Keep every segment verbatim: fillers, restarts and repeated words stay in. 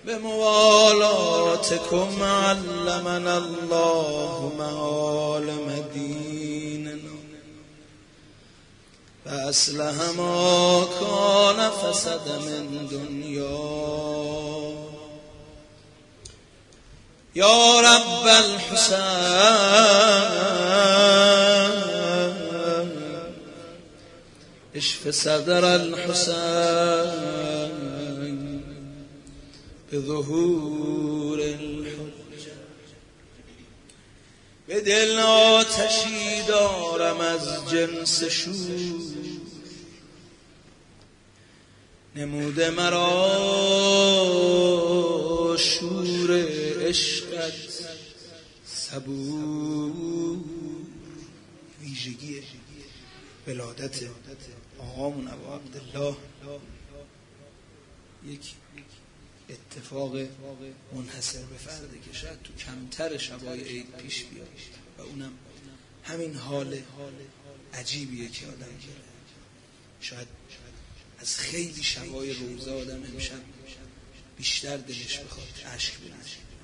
به موالاتکم علمنا الله معالم دیننا و اصلح ما کان فسد من دنیا یا رب الحسین اشف صدر الحسین به ظهور الحجه. به دل آتشی دارم از جنس شور، نموده مرا شور عشقت صبور. ویژگی ولادت آقامون ابا عبدالله یک اتفاق منحصر به فرده که شاید تو کمتر شبای عید پیش بیاد و اونم همین حال عجیبیه که آدم داره. شاید از خیلی شبای روزه آدم امشب بیشتر دلش بخواد اشک بریزه،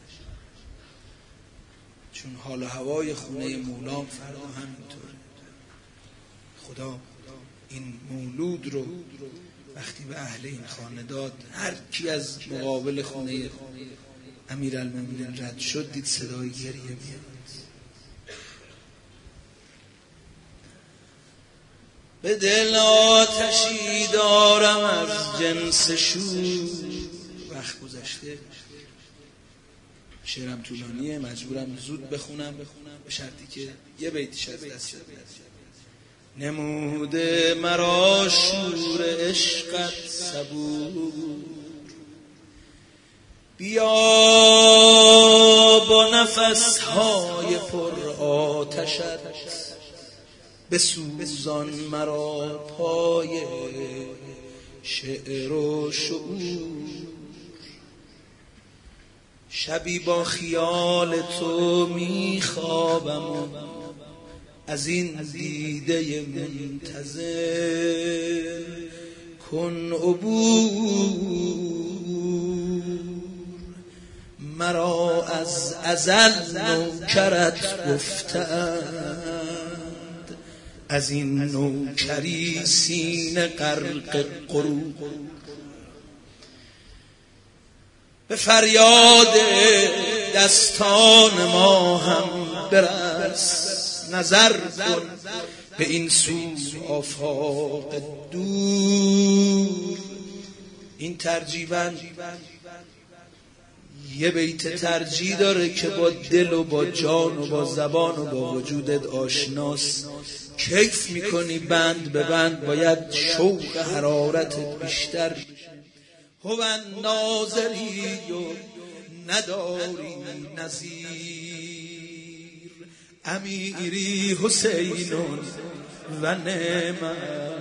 چون حال و هوای خونه مولام فردا همینطوره. خدا این مولود رو وقتی به اهل این خانه داد، هر کی از مقابل خونه امیرالمومنین رد شد دید صدای گریه میاد. به دل آتشی دارم از جنس شور. وقت گذشته، شعرم طولانیه، مجبورم زود بخونم به شرطی که یه بیتش از دست بده. نموده مرا شور عشقت صبور، بیا با نفسهای پر آتشت بسوزان مرا پای شعر و شعور. شبی با خیال تو میخوابم و از این دیده منتظر کن عبور. مرا از ازل نوکرت گفتند، از این نوکری سینه غرق غرور. به فریاد دستان ما هم برس، نظر کن به این سو آفاق دور. این ترجیباً یه بیت ترجیح داره که با دل و با جان و با زبان و با وجودت آشناس. کیف میکنی بند به بند، باید شوق حرارتت بیشتر بشه. هو ناظری و نداری نظیر، امیری حسین و نعمت.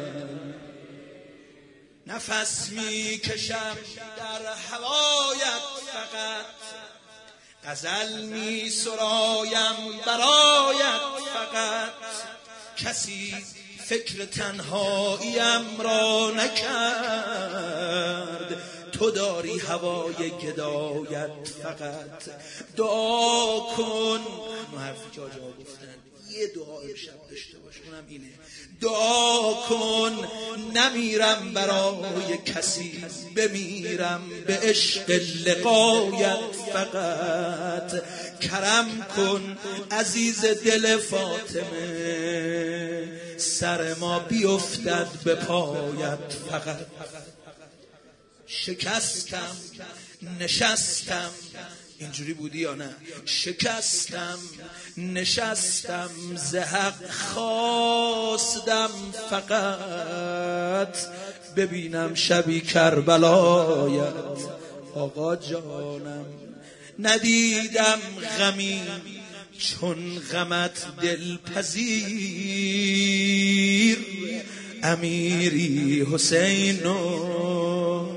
نفس می کشم در هوایت فقط، غزل می سرایم برایت فقط. کسی فکر تنهاییم را نکرد، تو داری هوای گدایت فقط. دعا کن، همه حرفی که آجا گفتن یه دعا امشب داشته باش، اونم اینه: دعا کن نمیرم برای کسی، بمیرم به عشق لقایت فقط. کرم کن عزیز دل فاطمه، سر ما بیفتد به پایت فقط. شکستم نشستم، اینجوری بودی یا نه؟ شکستم نشستم ز حق خواستم فقط، ببینم شبی کربلایت آقا جانم. ندیدم غمی چون غمت دلپذیر، امیری حسینو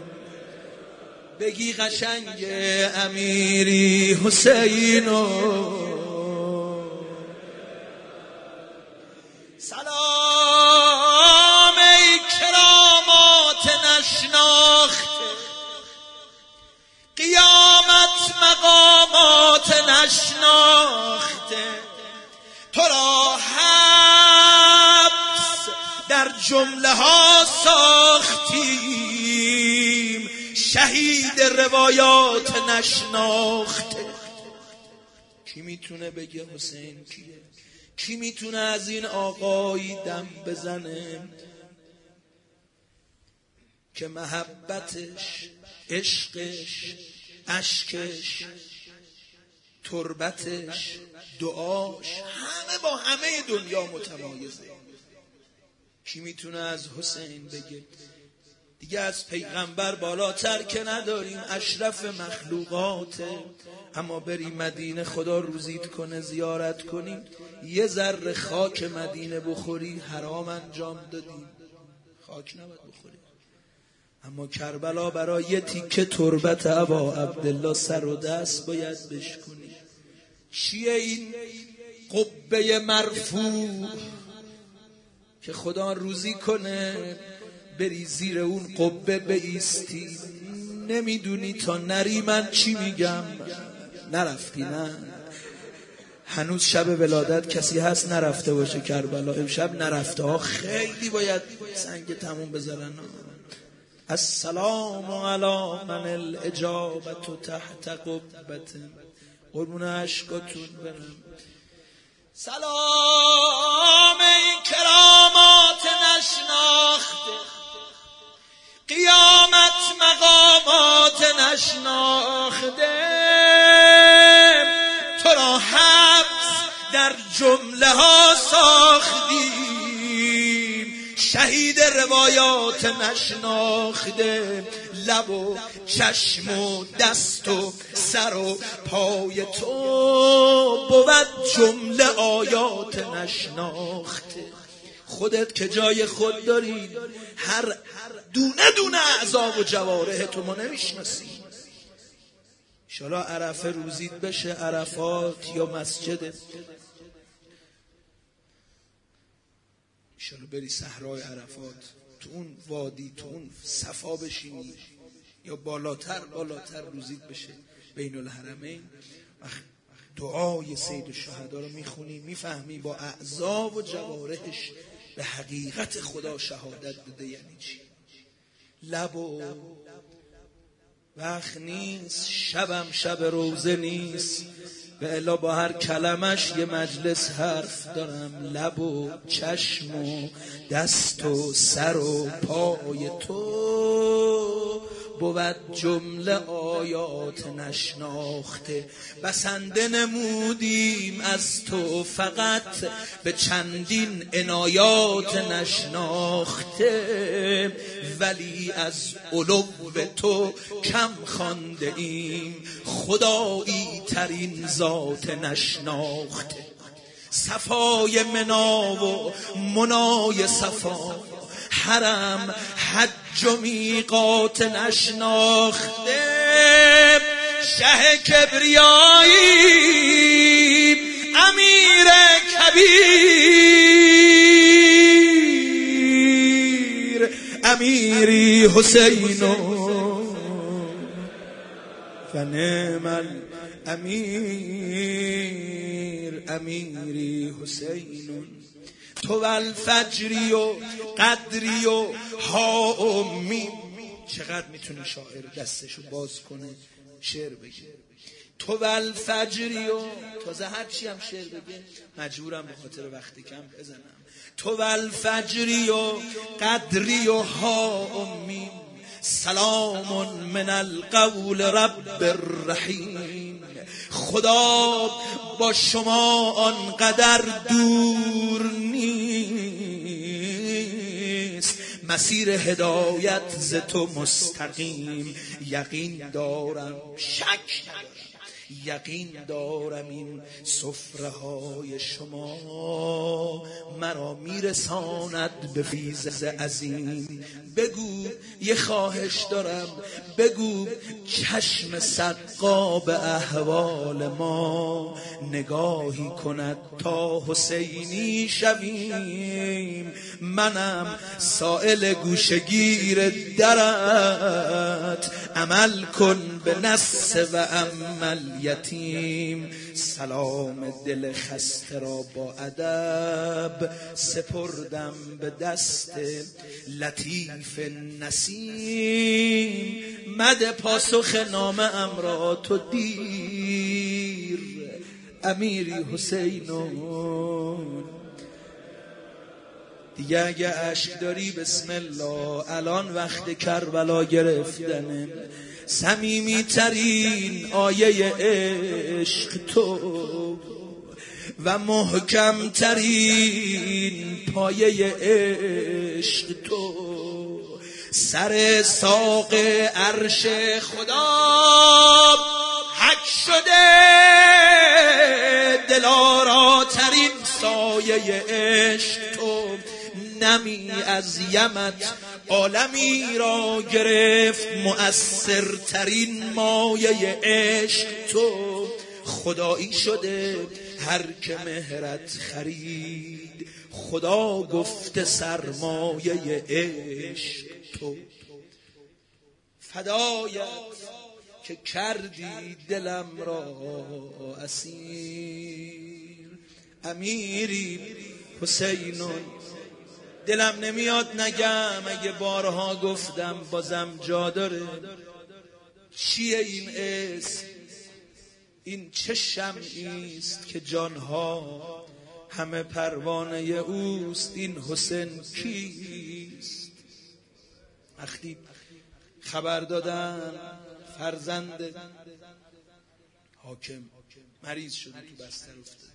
بگی قشنگ، امیری حسینو. سلام ای کرامات نشناخته، نشناخته، تو را حبس در جمله ها ساختیم، شهید روایات نشناخته. کی میتونه بگه حسین کیه؟ کی میتونه از این آقایی دم بزنه که محبتش، عشقش، اشکش، تربتش، دعاش همه با همه دنیا متمایزه؟ کی میتونه از حسین بگه؟ دیگه از پیغمبر بالاتر که نداریم، اشرف مخلوقاته. اما بریم مدینه، خدا روزیت کنه زیارت کنیم، یه ذره خاک مدینه بخوری حرام انجام دادیم، خاک نباید بخوری. اما کربلا برای یه تیکه تربت ابا عبدالله سر و دست باید بشکنی. چیه این قبه مرفوع که خدا روزی کنه بری زیر اون قبه بایستی؟ نمیدونی تا نری من چی میگم؟ نرفتی؟ نه هنوز شب ولادت کسی هست نرفته باشه کربلا؟ امشب نرفته ها خیلی باید سنگ تموم بذارن. السلام علی من الاجابت تحت قبت، قربون عشقاتون برم. سلام این کرامات نشناخته، قیامت مقامات نشناخته، تو را حبس در جمله ها ساختیم، شهید روایات نشناخته. لب و چشم و دست و سر و پای تو بود جمله آیات نشناخته. خودت که جای خود داری، هر دونه دونه اعضا و جوارح تو ما نمیشناسی. انشالله عرفه روزید بشه، عرفات یا مسجد، انشالله بری صحرای عرفات، تو اون وادی، تو اون صفا بشینی، یا بالاتر بالاتر روزید بشه بین الحرمین. دعای سید الشهدا رو میخونی، میفهمی با اعضا و جوارحش به حقیقت خدا شهادت داده یعنی چی. لب و وقت نیست، شبم شب روزه نیست، به الا با هر کلمش یه مجلس حرف دارم. لب و چشم و دست و سر و پای تو بود جمله آیات نشناخته. بسنده نمودیم از تو فقط به چندین عنایات نشناخته، ولی از علو تو کم خوانده ایم خدایی ترین ذات نشناخته. صفای منا و منای صفا، حرم حج و میقات نشناخته، شه کبریایی امیر کبیر امیری حسین فنعم الامیر امیری حسین. تو الفجری و قدری و ها و میم. چقدر میتونه شاعر دستشو باز کنه شعر بگه؟ تو الفجری و تازه هر چی هم شعر بگه مجبورم به خاطر وقتی کم بزنم. تو الفجری و قدری و ها و میم، سلام من القول رب الرحیم. خدا با شما آنقدر دور نیست، مسیر هدایت ز تو مستقیم. یقین دارم، شک ندارم، یقین دارم این سفره های شما مرا میرساند به فیض عظیم. بگو یه خواهش دارم، بگو چشم سقا به احوال ما نگاهی کند تا حسینی شویم. منم سائل گوشگیر درت، عمل کن به نص و عمل یتیم. سلام دل خسته را با ادب سپردم به دست لطیف نسیم. مده پاسخ نامه ام را تو دیر امیری حسینون. دیگه اگه عشق داری بسم الله، الان وقت کربلا گرفتنه. صمیمی ترین آیه عشق تو و محکم ترین پایه عشق تو. سر ساق عرش خدا حک شده، دلارا ترین سایه عشق تو. نمی از یمت عالمی را گرفت، مؤثرترین مایه عشق تو. خدایی شده هر که مهرت خرید، خدا گفته سرمایه عشق تو. فدایت که کردی دلم را اسیر امیری حسینون. دلم نمیاد نگم، اگه بارها گفتم بازم جا داره. چیه این اسم؟ این چه شمعی است که جانها همه پروانه اوست؟ این حسین کیست؟ وقتی خبر دادن فرزند حاکم مریض شده تو بستر افتاده،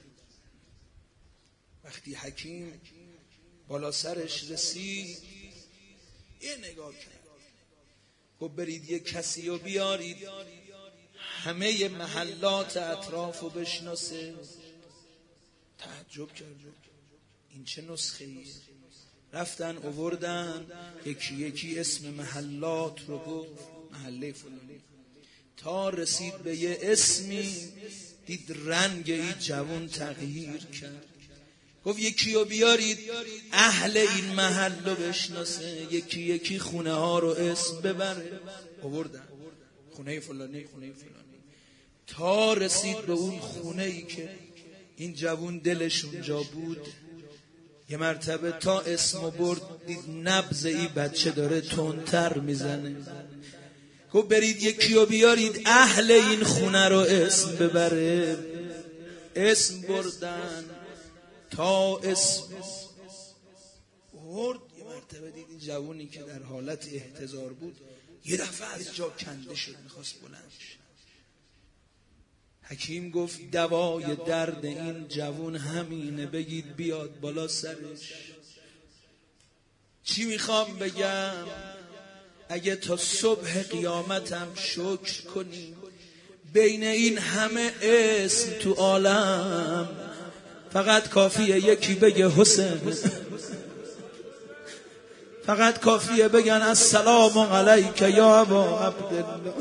وقتی حکیم بالا سرش رسید یه نگاه کرد، گفت برید یه کسی رو بیارید همه محلات اطراف رو بشناسه. تعجب کرد، این چه نسخه ایه؟ رفتن آوردن یکی یکی اسم محلات رو گفت، محله فلانی، تا رسید به یه اسمی دید رنگ این جوان تغییر کرد. گفت یکی رو بیارید اهل این محل رو بشناسه، یکی یکی خونه ها رو اسم ببره. آوردن خونه فلانی خونه فلانی، تا رسید به اون خونه ای که این جوون دلش اونجا بود. یه مرتبه تا اسمو برد دید نبض این بچه داره تندتر میزنه. گفت برید یکی رو بیارید اهل این خونه رو اسم ببره. اسم بردن تا اسم برد. یه مرتبه دید این جوونی که در حالت احتضار بود یه دفعه از جا کنده شد، میخواست بلند شه. حکیم گفت دوای درد این جوون همینه، بگید بیاد بالا سرش. چی میخوام بگم؟ اگه تا صبح قیامتم شکر کنیم بین این همه اسم تو عالم فقط کافیه یکی بگه حسین، فقط کافیه بگن السلام علیک یا ابا عبدالله.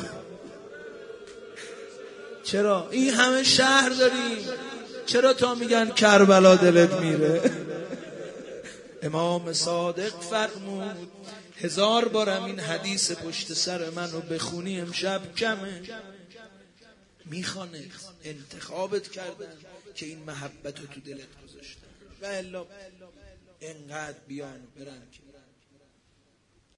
چرا این همه شهر داریم، چرا تا میگن کربلا دلت میره؟ امام صادق فرمود هزار بارم این حدیث پشت سر منو بخونی امشب کمه. میخوانه انتخابت کردن که این محبت رو تو دلت گذاشتن و الا انقدر بیان برن که